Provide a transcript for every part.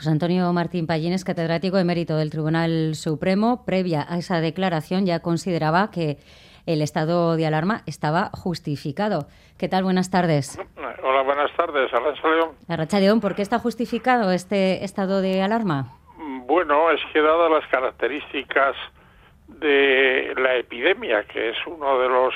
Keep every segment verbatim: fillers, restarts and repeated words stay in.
José Antonio Martín Pallín es catedrático emérito del Tribunal Supremo. Previa a esa declaración ya consideraba que el estado de alarma estaba justificado. ¿Qué tal? Buenas tardes. Hola, buenas tardes. Arracha León. Arracha León, ¿por qué está justificado este estado de alarma? Bueno, es que dadas las características de la epidemia, que es uno de los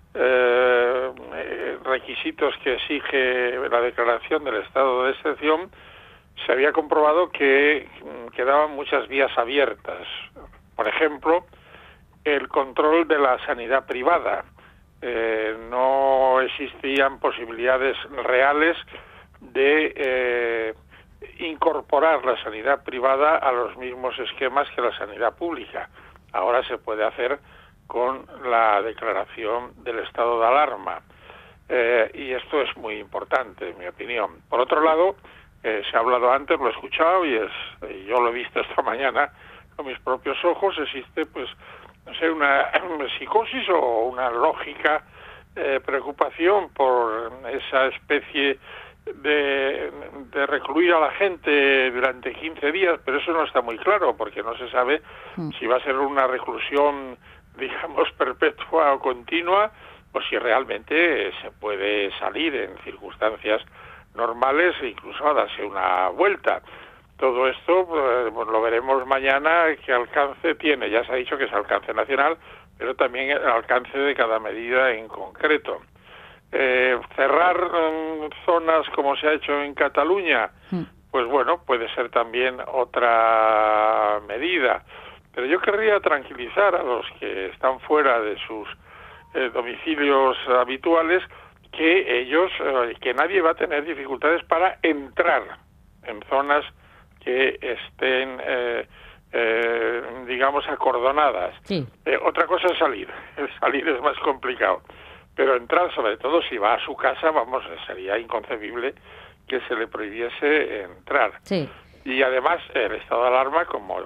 eh, requisitos que exige la declaración del estado de excepción, se había comprobado que quedaban muchas vías abiertas. Por ejemplo, el control de la sanidad privada. Eh, no existían posibilidades reales de eh, incorporar la sanidad privada a los mismos esquemas que la sanidad pública. Ahora se puede hacer con la declaración del estado de alarma. Eh, y esto es muy importante, en mi opinión. Por otro lado, eh, se ha hablado antes, lo he escuchado y es, y yo lo he visto esta mañana con mis propios ojos, existe pues no sé, una, una psicosis o una lógica eh, preocupación por esa especie de, de recluir a la gente durante quince días, pero eso no está muy claro, porque no se sabe mm. si va a ser una reclusión, digamos, perpetua o continua, o si realmente se puede salir en circunstancias normales e incluso a darse una vuelta. Todo esto pues, lo veremos mañana qué alcance tiene. Ya se ha dicho que es alcance nacional, pero también el alcance de cada medida en concreto. Eh, cerrar um, zonas como se ha hecho en Cataluña, mm. pues bueno, puede ser también otra medida. Pero yo querría tranquilizar a los que están fuera de sus eh, domicilios habituales que ellos, eh, que nadie va a tener dificultades para entrar en zonas que estén, eh, eh, digamos, acordonadas. Sí. Eh, otra cosa es salir. El salir es más complicado. Pero entrar, sobre todo si va a su casa, vamos, sería inconcebible que se le prohibiese entrar. Sí. Y además, el estado de alarma, como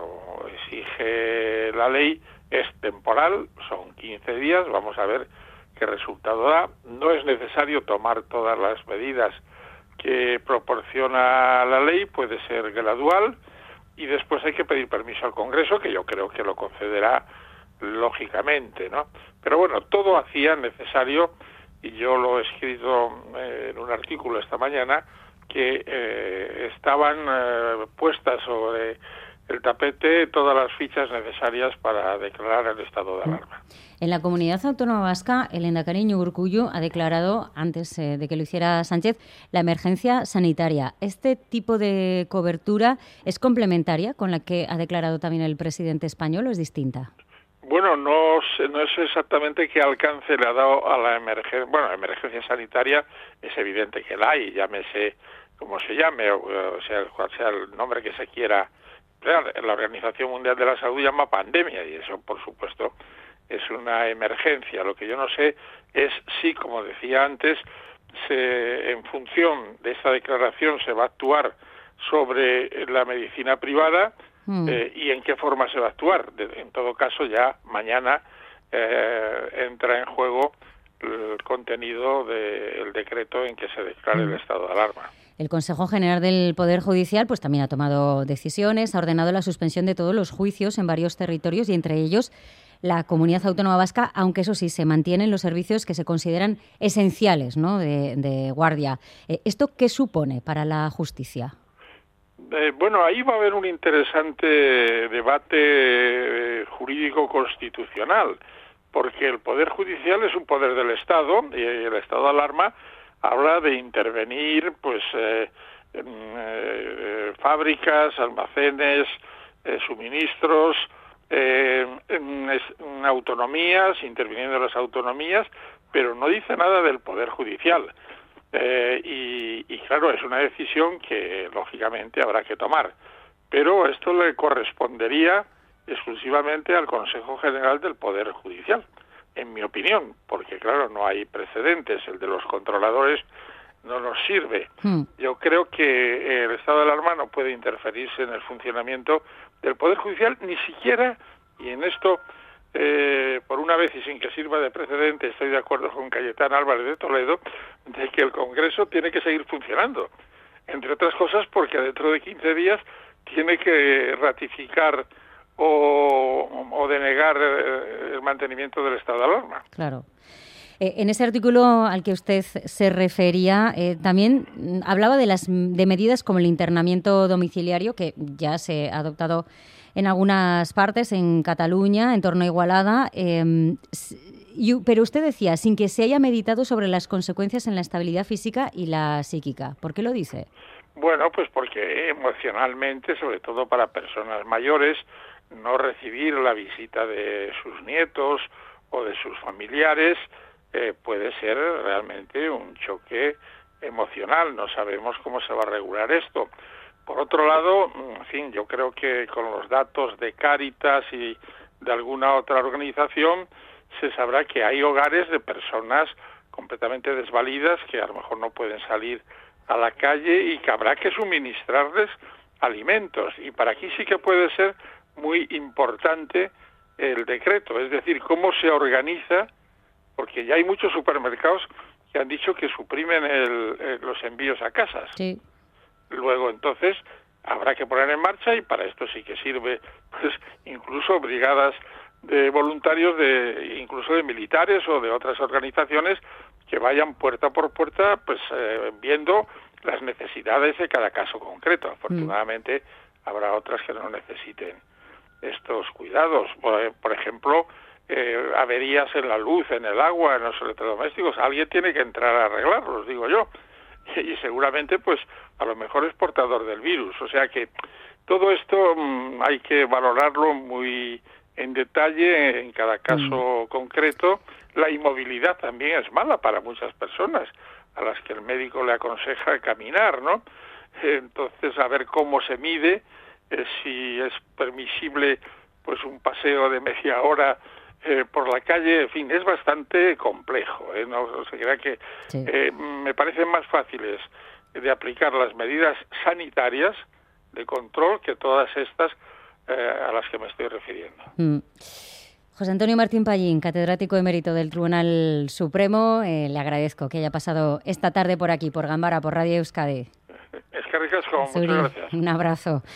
exige la ley, es temporal, son quince días, vamos a ver qué resultado da. No es necesario tomar todas las medidas que proporciona la ley, puede ser gradual, y después hay que pedir permiso al Congreso, que yo creo que lo concederá lógicamente, ¿no? Pero bueno, todo hacía necesario, y yo lo he escrito eh, en un artículo esta mañana, que eh, estaban eh, puestas sobre el tapete todas las fichas necesarias para declarar el estado de alarma. En la Comunidad Autónoma Vasca, el lehendakari Iñigo Urkullu ha declarado, antes eh, de que lo hiciera Sánchez, la emergencia sanitaria. ¿Este tipo de cobertura es complementaria con la que ha declarado también el presidente español o es distinta? Bueno, no sé, no sé exactamente qué alcance le ha dado a la emergencia. Bueno, la emergencia sanitaria es evidente que la hay, llámese como se llame, o, o sea, cual sea el nombre que se quiera. La Organización Mundial de la Salud llama pandemia y eso, por supuesto, es una emergencia. Lo que yo no sé es si, como decía antes, se, en función de esta declaración se va a actuar sobre la medicina privada mm. eh, y en qué forma se va a actuar. De, en todo caso, ya mañana eh, entra en juego el contenido del decreto en que se declare mm. el estado de alarma. El Consejo General del Poder Judicial pues también ha tomado decisiones, ha ordenado la suspensión de todos los juicios en varios territorios y entre ellos la Comunidad Autónoma Vasca, aunque eso sí, se mantienen los servicios que se consideran esenciales, ¿no?, de, de guardia. Eh, ¿Esto qué supone para la justicia? Eh, bueno, ahí va a haber un interesante debate eh, jurídico-constitucional, porque el Poder Judicial es un poder del Estado y el estado de alarma habla de intervenir, pues, eh, en, eh, fábricas, almacenes, eh, suministros, eh, en, en autonomías, interviniendo en las autonomías, pero no dice nada del Poder Judicial. Eh, y, y claro, es una decisión que lógicamente habrá que tomar. Pero esto le correspondería exclusivamente al Consejo General del Poder Judicial, en mi opinión, porque claro, no hay precedentes, el de los controladores no nos sirve. Hmm. Yo creo que el estado de alarma no puede interferirse en el funcionamiento del Poder Judicial, ni siquiera, y en esto, eh, por una vez y sin que sirva de precedente, estoy de acuerdo con Cayetán Álvarez de Toledo, de que el Congreso tiene que seguir funcionando. Entre otras cosas porque dentro de quince días tiene que ratificar o, o denegar el mantenimiento del estado de alarma. Claro. En ese artículo al que usted se refería, eh, también hablaba de las de medidas como el internamiento domiciliario, que ya se ha adoptado en algunas partes, en Cataluña, en torno a Igualada, eh, pero usted decía, sin que se haya meditado sobre las consecuencias en la estabilidad física y la psíquica. ¿Por qué lo dice? Bueno, pues porque emocionalmente, sobre todo para personas mayores, no recibir la visita de sus nietos o de sus familiares eh, puede ser realmente un choque emocional. No sabemos cómo se va a regular esto. Por otro lado, en fin, yo creo que con los datos de Cáritas y de alguna otra organización se sabrá que hay hogares de personas completamente desvalidas que a lo mejor no pueden salir a la calle y que habrá que suministrarles alimentos. Y para aquí sí que puede ser muy importante el decreto, es decir, cómo se organiza, porque ya hay muchos supermercados que han dicho que suprimen el, el, los envíos a casas. Sí. Luego, entonces, habrá que poner en marcha, y para esto sí que sirve, pues, incluso brigadas de voluntarios, de incluso de militares o de otras organizaciones que vayan puerta por puerta, pues, eh, viendo las necesidades de cada caso concreto. Afortunadamente, mm. habrá otras que no necesiten estos cuidados. Por, por ejemplo, eh, averías en la luz, en el agua, en los electrodomésticos. Alguien tiene que entrar a arreglarlos, digo yo. Y seguramente, pues, a lo mejor es portador del virus. O sea que todo esto mmm, hay que valorarlo muy en detalle en cada caso mm. concreto. La inmovilidad también es mala para muchas personas a las que el médico le aconseja caminar, ¿no? Entonces, a ver cómo se mide, eh, si es permisible, pues, un paseo de media hora Eh, por la calle, en fin, es bastante complejo, ¿eh? No, no se crea que sí. eh, me parecen más fáciles de aplicar las medidas sanitarias de control que todas estas eh, a las que me estoy refiriendo. Mm. José Antonio Martín Pallín, catedrático emérito del Tribunal Supremo, eh, le agradezco que haya pasado esta tarde por aquí, por Gambara, por Radio Euskadi. Es que ricasco, muchas gracias. Un abrazo.